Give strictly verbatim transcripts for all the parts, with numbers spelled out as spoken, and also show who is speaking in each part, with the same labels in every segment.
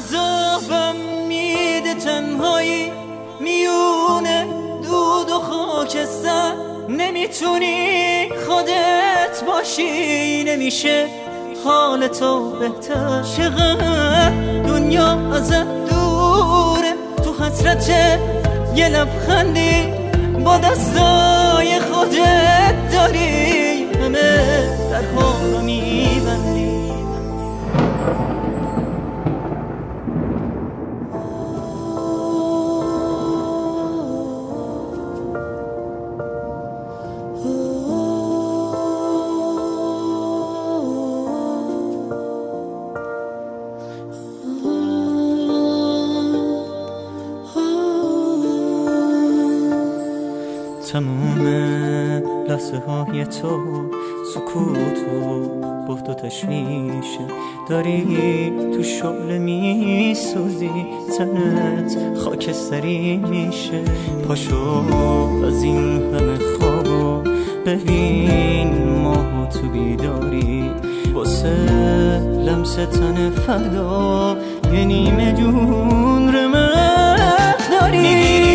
Speaker 1: عذابم میده تنهایی میونه دود و خاکستر. نمیتونی خودت باشی، نمیشه حال تو بهتر. چقدر دنیا ازت دوره، تو حسرت یه لبخندی با دستای خودت داری همه درها رو میبندی. تموم لحظه های تو سکوت و بهت و تشویشه، داری تو شعله می سوزی، تنت خاکستری میشه. پاشو از این همه خوابو ببین ماهو تو بیداری، واسه لمس تن فردا یه نیمه جون رمق داری.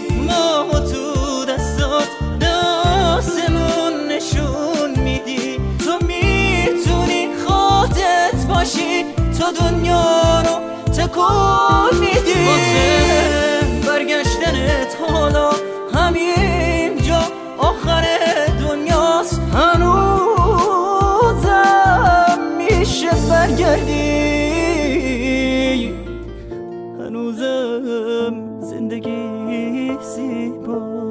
Speaker 1: تو دنیا رو تکون میدی واسه برگشتنت. حالا همینجا آخر دنیاست، هنوزم میشه برگردی، هنوزم زندگی زیبا.